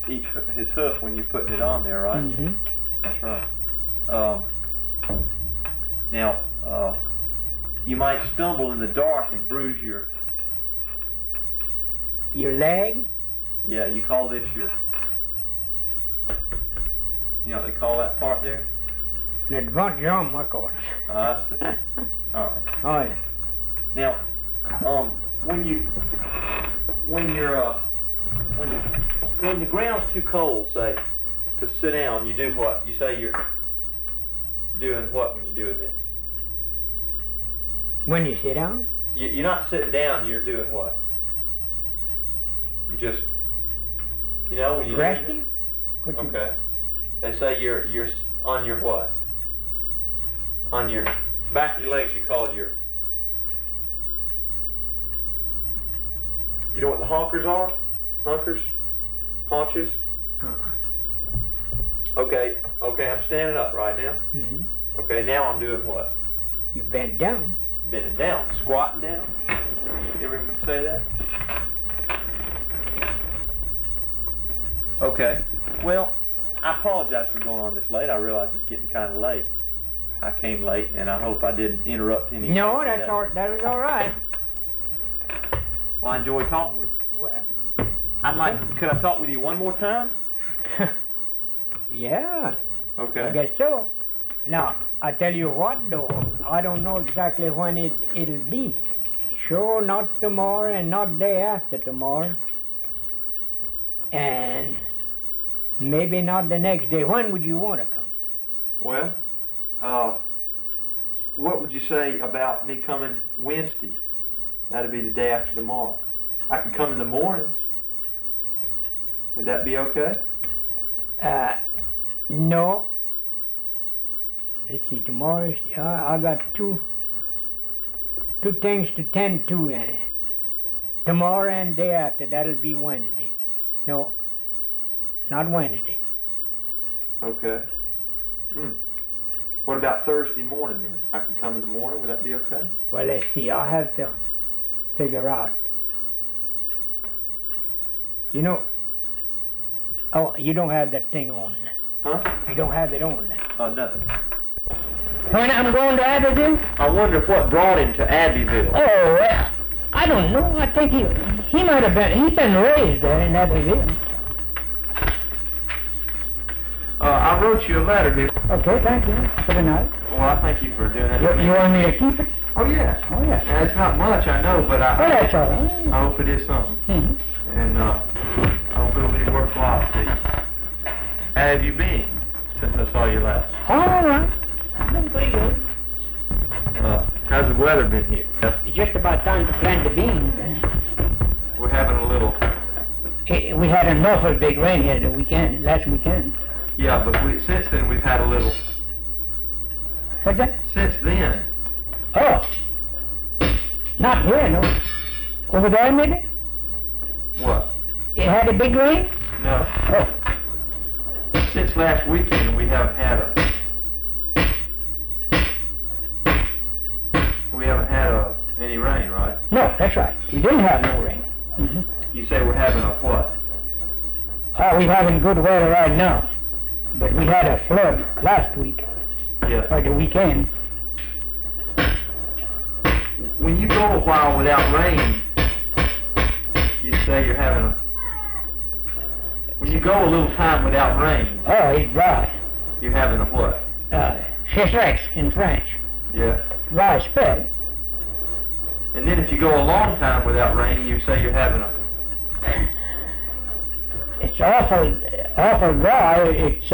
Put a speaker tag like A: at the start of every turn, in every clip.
A: his hoof when you're putting it on there, right?
B: Mm-hmm.
A: That's right. Now, you might stumble in the dark and bruise your
B: leg?
A: Yeah, you call this your, you know what they call that part there?
B: The advanced drum, I call it.
A: I see. All right.
B: Oh, yeah.
A: Now, when the ground's too cold, say, to sit down, you do what? You say you're doing what when you're doing this?
B: When you sit down?
A: You're not sitting down, you're doing what? You just, you know, when you're
B: resting?
A: Okay. They say you're on your what? On your back of your legs, you call your, you know what the honkers are? Honkers? Haunches? Okay, I'm standing up right now.
B: Mm-hmm.
A: Okay, now I'm doing what?
B: You bent down.
A: Bending down. Squatting down? You ever say that? Okay. Well, I apologize for going on this late. I realize it's getting kind of late. I came late, and I hope I didn't interrupt any.
B: No, that was all right.
A: Well, I enjoyed talking with you.
B: Well,
A: Could I talk with you one more time?
B: yeah.
A: Okay.
B: I guess so. Now, I tell you what, though, I don't know exactly when it'll be. Sure, not tomorrow and not day after tomorrow. And maybe not the next day. When would you want to come?
A: Well, what would you say about me coming Wednesday? That'd be the day after tomorrow. I can come in the mornings. Would that be okay?
B: No. Let's see, tomorrow I got two things to tend to. Tomorrow and day after, that'll be Wednesday. No, not Wednesday.
A: Okay. What about Thursday morning then? I could come in the morning, would that be okay?
B: Well, let's see, I'll have to figure out. You know, oh, you don't have that thing on.
A: Huh?
B: You don't have it on.
A: No.
B: When I'm going to Abbeville?
A: I wonder what brought him to Abbeville.
B: Oh, well, I don't know. I think he might have he's been raised there in Abbeville.
A: I wrote you a letter here.
B: Okay, thank you. Good night.
A: Well, I thank you for doing that.
B: You want me to keep it?
A: Oh, yeah.
B: Oh, yeah.
A: Now, it's not much, I know, but
B: That's all right.
A: I hope it is something.
B: Mm-hmm.
A: And I hope it'll be worthwhile to you. How have you been since I saw you last?
B: All right. I've been pretty good.
A: How's the weather been here?
B: It's just about time to plant the beans.
A: We're having a little...
B: We had an awful big rain here last weekend.
A: Yeah, but since then we've had a little...
B: What's that?
A: Since then.
B: Oh. Not here, no. Over there, maybe?
A: What?
B: It had a big rain?
A: No.
B: Oh.
A: Since last weekend we haven't had any rain, right?
B: No, that's right. We didn't have no rain. Mm-hmm.
A: You say we're having a what?
B: Oh, we're having good weather right now. But we had a flood last week.
A: Yeah.
B: Or the weekend.
A: When you go a while without rain, you say you're having a... When you go a little time without rain...
B: Oh, it's dry.
A: You're having a what?
B: Sécheresse in French.
A: Yeah.
B: Dry spell.
A: And then if you go a long time without rain, you say you're having a...
B: It's awful dry. It's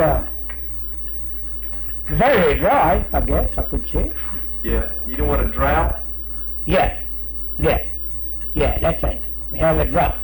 B: very dry, I guess I could say.
A: Yeah. You know what a drought?
B: Yeah, that's it. We have a drought.